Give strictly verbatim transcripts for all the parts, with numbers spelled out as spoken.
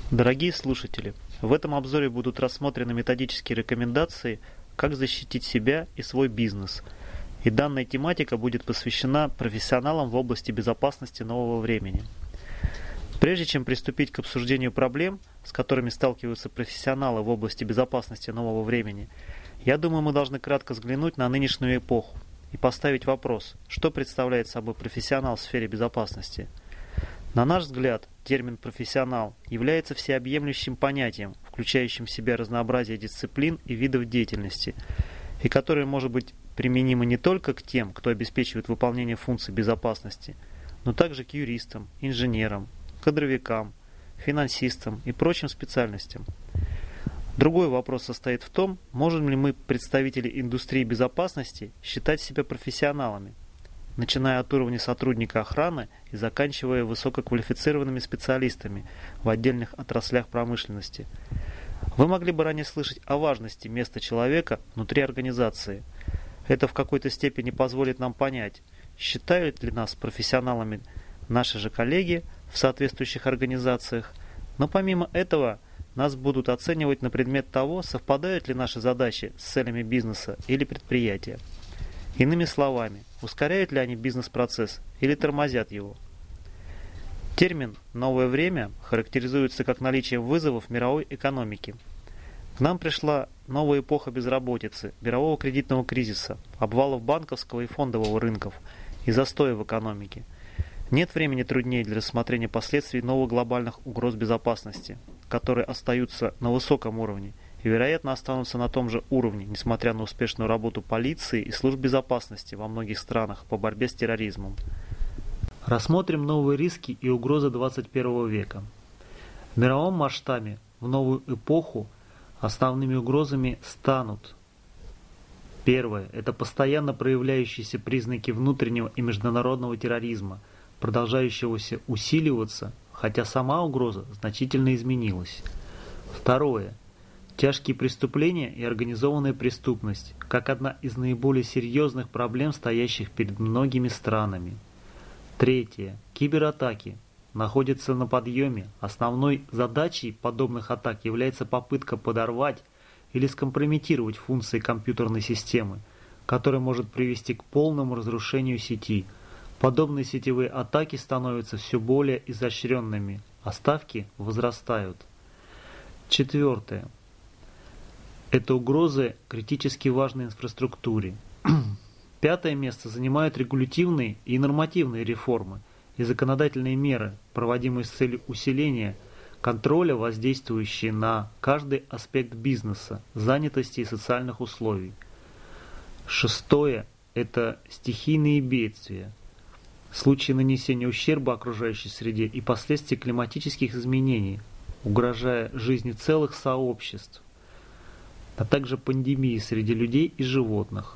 Дорогие слушатели, в этом обзоре будут рассмотрены методические рекомендации, как защитить себя и свой бизнес. И данная тематика будет посвящена профессионалам в области безопасности нового времени. Прежде чем приступить к обсуждению проблем, с которыми сталкиваются профессионалы в области безопасности нового времени, я думаю, мы должны кратко взглянуть на нынешнюю эпоху и поставить вопрос, что представляет собой профессионал в сфере безопасности. На наш взгляд, термин «профессионал» является всеобъемлющим понятием, включающим в себя разнообразие дисциплин и видов деятельности, и которое может быть применимо не только к тем, кто обеспечивает выполнение функций безопасности, но также к юристам, инженерам, кадровикам, финансистам и прочим специальностям. Другой вопрос состоит в том, можем ли мы, представители индустрии безопасности, считать себя профессионалами, начиная от уровня сотрудника охраны и заканчивая высококвалифицированными специалистами в отдельных отраслях промышленности. Вы могли бы ранее слышать о важности места человека внутри организации. Это в какой-то степени позволит нам понять, считают ли нас профессионалами наши же коллеги в соответствующих организациях, но помимо этого нас будут оценивать на предмет того, совпадают ли наши задачи с целями бизнеса или предприятия. Иными словами, ускоряют ли они бизнес-процесс или тормозят его. Термин «новое время» характеризуется как наличием вызовов мировой экономики. К нам пришла новая эпоха безработицы, мирового кредитного кризиса, обвалов банковского и фондового рынков и застоя в экономике. Нет времени труднее для рассмотрения последствий новых глобальных угроз безопасности, которые остаются на высоком уровне и, вероятно, останутся на том же уровне, несмотря на успешную работу полиции и служб безопасности во многих странах по борьбе с терроризмом. Рассмотрим новые риски и угрозы двадцать первого века. В мировом масштабе в новую эпоху основными угрозами станут: первое – это постоянно проявляющиеся признаки внутреннего и международного терроризма, продолжающегося усиливаться, хотя сама угроза значительно изменилась. Второе – тяжкие преступления и организованная преступность, как одна из наиболее серьезных проблем, стоящих перед многими странами. Третье – кибератаки находятся на подъеме. Основной задачей подобных атак является попытка подорвать или скомпрометировать функции компьютерной системы, которая может привести к полному разрушению сети. Подобные сетевые атаки становятся все более изощренными, а ставки возрастают. Четвертое. Это угрозы критически важной инфраструктуре. Пятое место занимают регулятивные и нормативные реформы и законодательные меры, проводимые с целью усиления контроля, воздействующие на каждый аспект бизнеса, занятости и социальных условий. Шестое – это стихийные бедствия, случаи нанесения ущерба окружающей среде и последствия климатических изменений, угрожая жизни целых сообществ, а также пандемии среди людей и животных.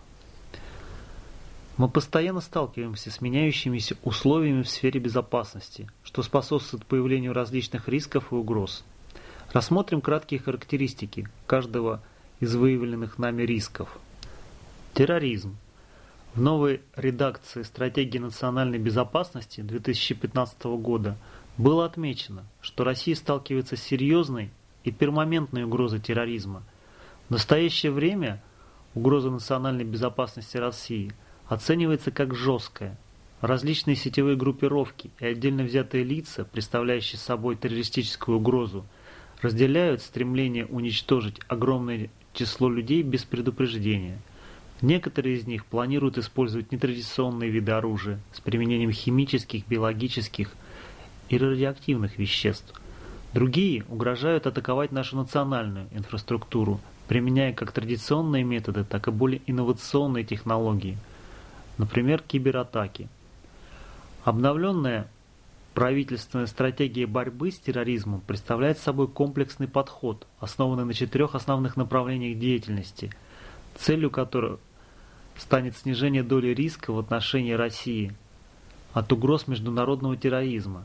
Мы постоянно сталкиваемся с меняющимися условиями в сфере безопасности, что способствует появлению различных рисков и угроз. Рассмотрим краткие характеристики каждого из выявленных нами рисков. Терроризм. В новой редакции Стратегии национальной безопасности две тысячи пятнадцатого года было отмечено, что Россия сталкивается с серьезной и перманентной угрозой терроризма. В настоящее время угроза национальной безопасности России оценивается как жесткая. Различные сетевые группировки и отдельно взятые лица, представляющие собой террористическую угрозу, разделяют стремление уничтожить огромное число людей без предупреждения. Некоторые из них планируют использовать нетрадиционные виды оружия с применением химических, биологических и радиоактивных веществ. Другие угрожают атаковать нашу национальную инфраструктуру, применяя как традиционные методы, так и более инновационные технологии, например, кибератаки. Обновленная правительственная стратегия борьбы с терроризмом представляет собой комплексный подход, основанный на четырех основных направлениях деятельности, целью которых станет снижение доли риска в отношении России от угроз международного терроризма.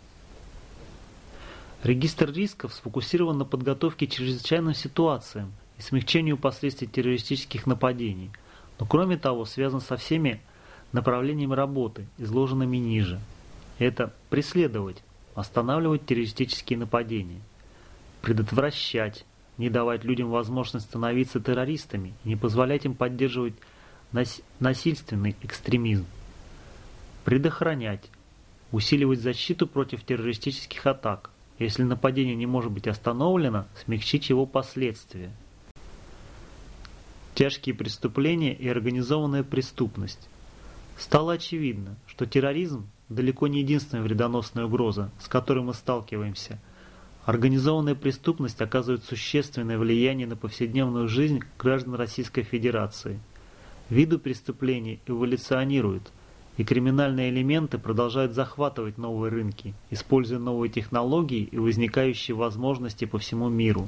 Регистр рисков сфокусирован на подготовке к чрезвычайным ситуациям и смягчению последствий террористических нападений, но кроме того связан со всеми направлениями работы, изложенными ниже. Это преследовать, останавливать террористические нападения, предотвращать, не давать людям возможность становиться террористами и не позволять им поддерживать нас- насильственный экстремизм, предохранять, усиливать защиту против террористических атак. Если нападение не может быть остановлено, смягчить его последствия. Тяжкие преступления и организованная преступность. Стало очевидно, что терроризм далеко не единственная вредоносная угроза, с которой мы сталкиваемся. Организованная преступность оказывает существенное влияние на повседневную жизнь граждан Российской Федерации. Виды преступлений эволюционируют, и криминальные элементы продолжают захватывать новые рынки, используя новые технологии и возникающие возможности по всему миру.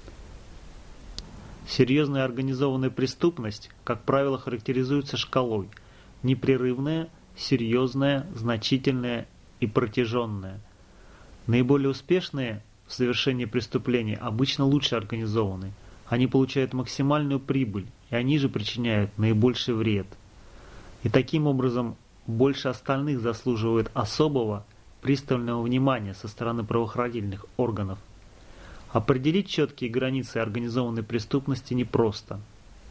Серьезная организованная преступность, как правило, характеризуется шкалой: непрерывная, серьезная, значительная и протяженная. Наиболее успешные в совершении преступлений обычно лучше организованы. Они получают максимальную прибыль, и они же причиняют наибольший вред. И таким образом больше остальных заслуживают особого, пристального внимания со стороны правоохранительных органов. Определить четкие границы организованной преступности непросто.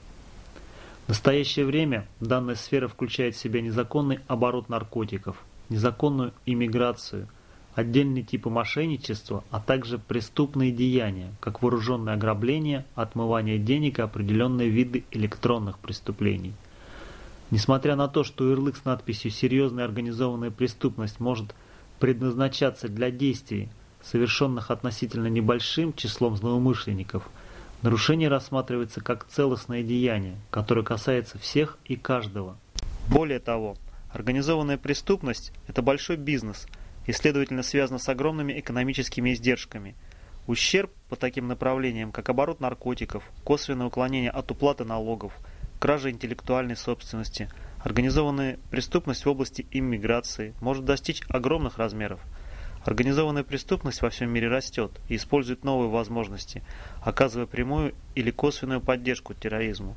В настоящее время данная сфера включает в себя незаконный оборот наркотиков, незаконную иммиграцию, отдельные типы мошенничества, а также преступные деяния, как вооруженное ограбление, отмывание денег и определенные виды электронных преступлений. Несмотря на то, что ярлык с надписью «Серьезная организованная преступность» может предназначаться для действий, совершенных относительно небольшим числом злоумышленников, нарушение рассматривается как целостное деяние, которое касается всех и каждого. Более того, организованная преступность – это большой бизнес и, следовательно, связана с огромными экономическими издержками. Ущерб по таким направлениям, как оборот наркотиков, косвенное уклонение от уплаты налогов, кража интеллектуальной собственности, организованная преступность в области иммиграции может достичь огромных размеров. Организованная преступность во всем мире растет и использует новые возможности, оказывая прямую или косвенную поддержку терроризму.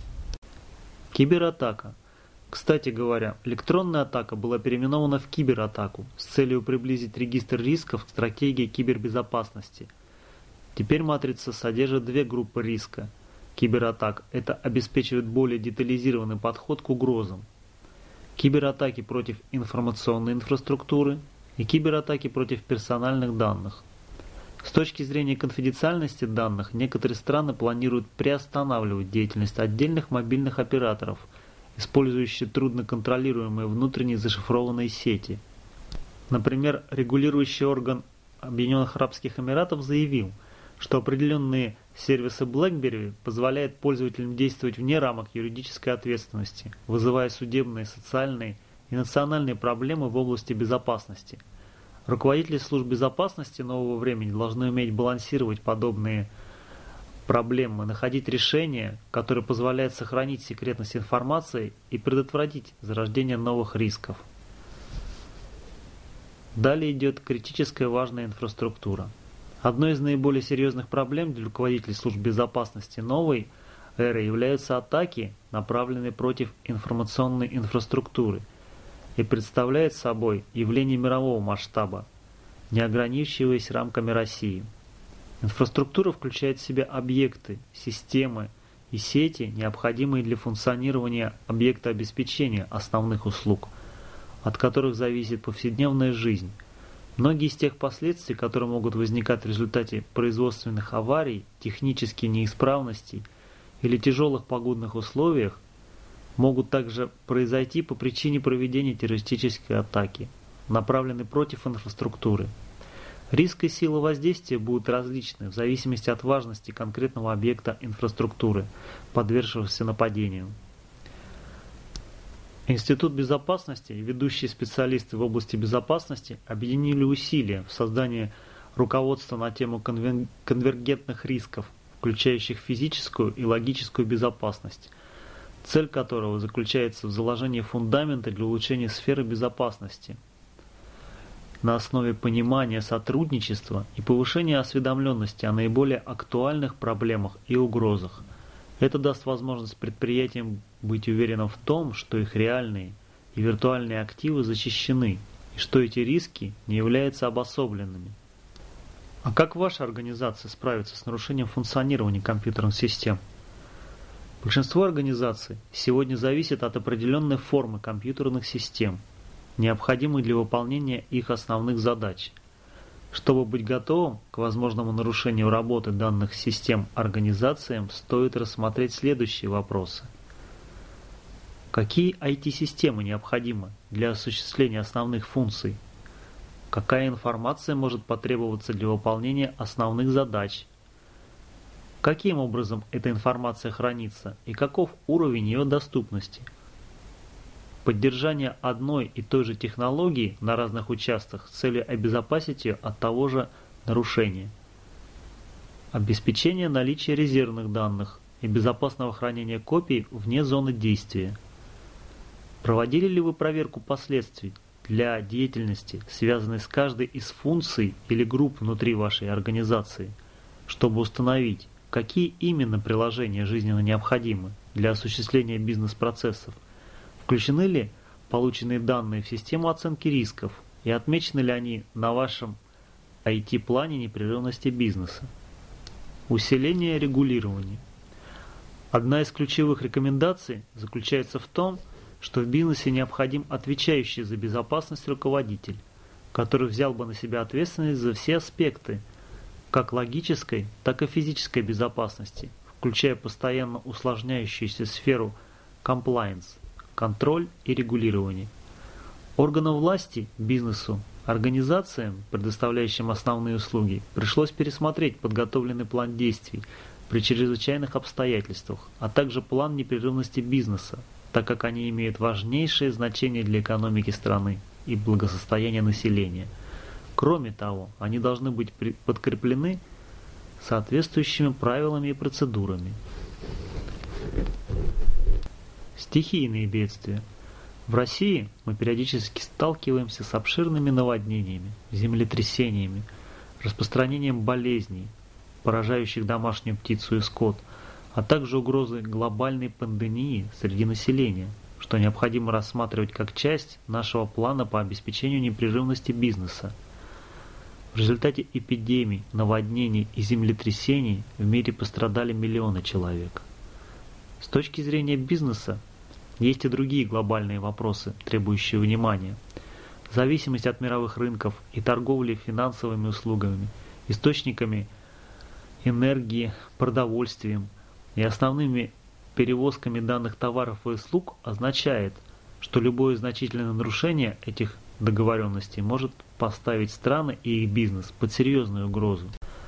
Кибератака. Кстати говоря, электронная атака была переименована в кибератаку с целью приблизить регистр рисков к стратегии кибербезопасности. Теперь матрица содержит две группы риска. Кибератак – это обеспечивает более детализированный подход к угрозам. Кибератаки против информационной инфраструктуры и кибератаки против персональных данных. С точки зрения конфиденциальности данных, некоторые страны планируют приостанавливать деятельность отдельных мобильных операторов, использующих трудноконтролируемые внутренние зашифрованные сети. Например, регулирующий орган Объединенных Арабских Эмиратов заявил, что определенные сервисы BlackBerry позволяют пользователям действовать вне рамок юридической ответственности, вызывая судебные, социальные и национальные проблемы в области безопасности. Руководители служб безопасности нового времени должны уметь балансировать подобные проблемы, находить решения, которые позволяют сохранить секретность информации и предотвратить зарождение новых рисков. Далее идет критическая важная инфраструктура. Одной из наиболее серьезных проблем для руководителей служб безопасности новой эры являются атаки, направленные против информационной инфраструктуры, и представляет собой явление мирового масштаба, не ограничиваясь рамками России. Инфраструктура включает в себя объекты, системы и сети, необходимые для функционирования объекта обеспечения основных услуг, от которых зависит повседневная жизнь. Многие из тех последствий, которые могут возникать в результате производственных аварий, технических неисправностей или тяжелых погодных условиях, могут также произойти по причине проведения террористической атаки, направленной против инфраструктуры. Риск и сила воздействия будут различны в зависимости от важности конкретного объекта инфраструктуры, подвергшегося нападению. Институт безопасности и ведущие специалисты в области безопасности объединили усилия в создании руководства на тему конвергентных рисков, включающих физическую и логическую безопасность, цель которого заключается в заложении фундамента для улучшения сферы безопасности на основе понимания сотрудничества и повышения осведомленности о наиболее актуальных проблемах и угрозах. Это даст возможность предприятиям быть уверенным в том, что их реальные и виртуальные активы защищены, и что эти риски не являются обособленными. А как ваша организация справится с нарушением функционирования компьютерных систем? Большинство организаций сегодня зависит от определенной формы компьютерных систем, необходимой для выполнения их основных задач. Чтобы быть готовым к возможному нарушению работы данных систем организациям, стоит рассмотреть следующие вопросы. Какие ай ти-системы необходимы для осуществления основных функций? Какая информация может потребоваться для выполнения основных задач? Каким образом эта информация хранится и каков уровень ее доступности? Поддержание одной и той же технологии на разных участках с целью обезопасить ее от того же нарушения. Обеспечение наличия резервных данных и безопасного хранения копий вне зоны действия. Проводили ли вы проверку последствий для деятельности, связанной с каждой из функций или групп внутри вашей организации, чтобы установить, какие именно приложения жизненно необходимы для осуществления бизнес-процессов? Включены ли полученные данные в систему оценки рисков и отмечены ли они на вашем ай ти-плане непрерывности бизнеса? Усиление регулирования. Одна из ключевых рекомендаций заключается в том, что в бизнесе необходим отвечающий за безопасность руководитель, который взял бы на себя ответственность за все аспекты, как логической, так и физической безопасности, включая постоянно усложняющуюся сферу compliance, контроль и регулирование. Органам власти, бизнесу, организациям, предоставляющим основные услуги, пришлось пересмотреть подготовленный план действий при чрезвычайных обстоятельствах, а также план непрерывности бизнеса, так как они имеют важнейшее значение для экономики страны и благосостояния населения. Кроме того, они должны быть подкреплены соответствующими правилами и процедурами. Стихийные бедствия. В России мы периодически сталкиваемся с обширными наводнениями, землетрясениями, распространением болезней, поражающих домашнюю птицу и скот, а также угрозой глобальной пандемии среди населения, что необходимо рассматривать как часть нашего плана по обеспечению непрерывности бизнеса. В результате эпидемий, наводнений и землетрясений в мире пострадали миллионы человек. С точки зрения бизнеса, есть и другие глобальные вопросы, требующие внимания. Зависимость от мировых рынков и торговли финансовыми услугами, источниками энергии, продовольствием и основными перевозками данных товаров и услуг означает, что любое значительное нарушение этих договоренностей может поставить страны и их бизнес под серьезную угрозу.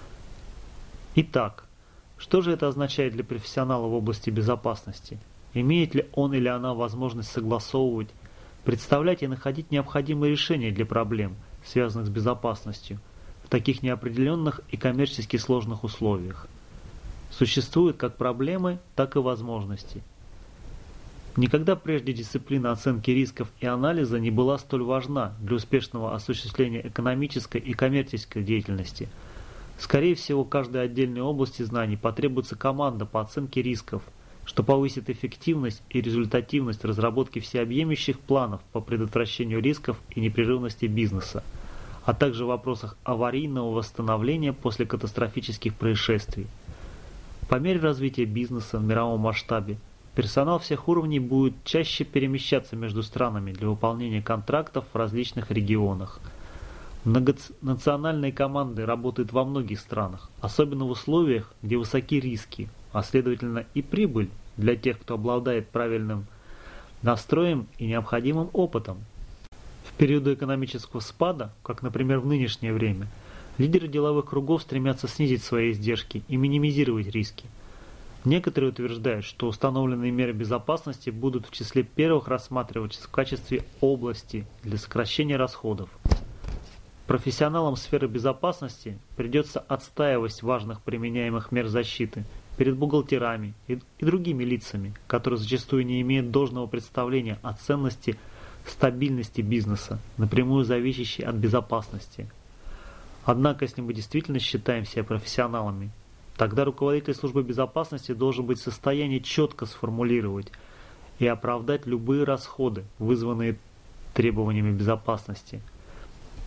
Итак, что же это означает для профессионала в области безопасности? Имеет ли он или она возможность согласовывать, представлять и находить необходимые решения для проблем, связанных с безопасностью, в таких неопределенных и коммерчески сложных условиях? Существуют как проблемы, так и возможности. Никогда прежде дисциплина оценки рисков и анализа не была столь важна для успешного осуществления экономической и коммерческой деятельности. Скорее всего, в каждой отдельной области знаний потребуется команда по оценке рисков, что повысит эффективность и результативность разработки всеобъемлющих планов по предотвращению рисков и непрерывности бизнеса, а также в вопросах аварийного восстановления после катастрофических происшествий. По мере развития бизнеса в мировом масштабе, персонал всех уровней будет чаще перемещаться между странами для выполнения контрактов в различных регионах. Многонациональные команды работают во многих странах, особенно в условиях, где высоки риски, а следовательно и прибыль для тех, кто обладает правильным настроем и необходимым опытом. В периоды экономического спада, как, например, в нынешнее время, лидеры деловых кругов стремятся снизить свои издержки и минимизировать риски. Некоторые утверждают, что установленные меры безопасности будут в числе первых рассматриваться в качестве области для сокращения расходов. Профессионалам сферы безопасности придется отстаивать важных применяемых мер защиты перед бухгалтерами и, и другими лицами, которые зачастую не имеют должного представления о ценности стабильности бизнеса, напрямую зависящей от безопасности. Однако, если мы действительно считаем себя профессионалами, тогда руководитель службы безопасности должен быть в состоянии четко сформулировать и оправдать любые расходы, вызванные требованиями безопасности.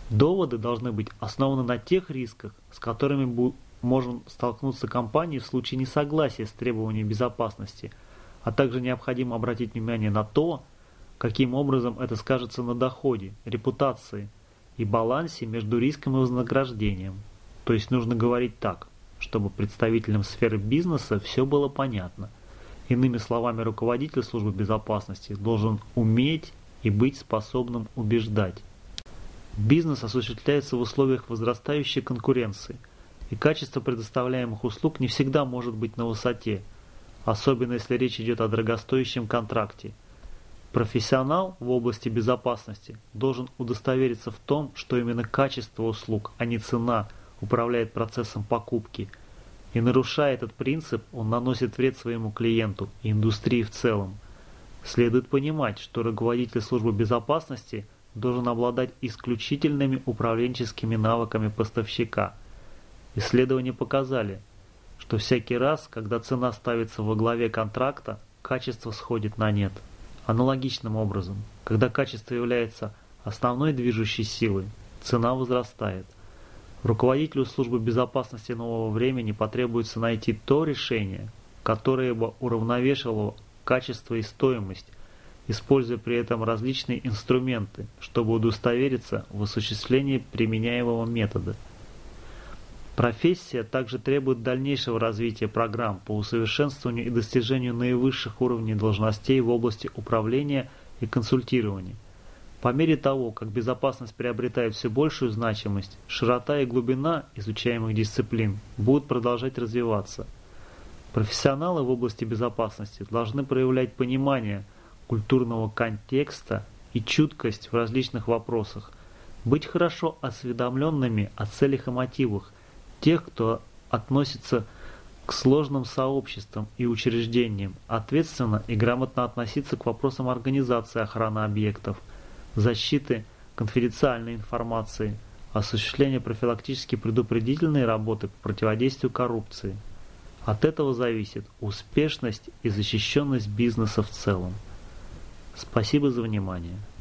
Доводы должны быть основаны на тех рисках, с которыми может столкнуться компания в случае несогласия с требованиями безопасности, а также необходимо обратить внимание на то, каким образом это скажется на доходе, репутации и балансе между риском и вознаграждением. То есть нужно говорить так, чтобы представителям сферы бизнеса все было понятно. Иными словами, руководитель службы безопасности должен уметь и быть способным убеждать. Бизнес осуществляется в условиях возрастающей конкуренции, и качество предоставляемых услуг не всегда может быть на высоте, особенно если речь идет о дорогостоящем контракте. Профессионал в области безопасности должен удостовериться в том, что именно качество услуг, а не цена, управляет процессом покупки. И нарушая этот принцип, он наносит вред своему клиенту и индустрии в целом. Следует понимать, что руководитель службы безопасности должен обладать исключительными управленческими навыками поставщика. Исследования показали, что всякий раз, когда цена ставится во главе контракта, качество сходит на нет. Аналогичным образом, когда качество является основной движущей силой, цена возрастает. Руководителю службы безопасности нового времени потребуется найти то решение, которое бы уравновешивало качество и стоимость, используя при этом различные инструменты, чтобы удостовериться в осуществлении применяемого метода. Профессия также требует дальнейшего развития программ по усовершенствованию и достижению наивысших уровней должностей в области управления и консультирования. По мере того, как безопасность приобретает все большую значимость, широта и глубина изучаемых дисциплин будут продолжать развиваться. Профессионалы в области безопасности должны проявлять понимание культурного контекста и чуткость в различных вопросах, быть хорошо осведомленными о целях и мотивах тех, кто относится к сложным сообществам и учреждениям, ответственно и грамотно относиться к вопросам организации охраны объектов, защиты конфиденциальной информации, осуществления профилактически предупредительной работы по противодействию коррупции. От этого зависит успешность и защищенность бизнеса в целом. Спасибо за внимание.